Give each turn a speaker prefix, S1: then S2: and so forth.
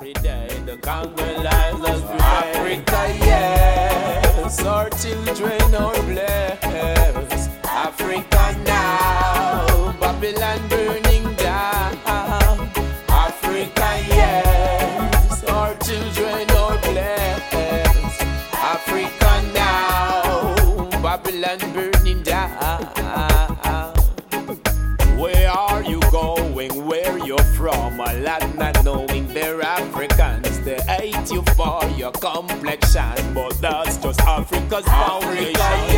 S1: every day. The Congo lives us Africa, yes. Our children are blessed. Africa now, Babylon burning down. Africa, yes. Our children are blessed. Africa now, Babylon burning down. Where are you going? Where you're from? A lot not knowing they're Africans. They hate you for your complexion, but that's just Africa's foundation.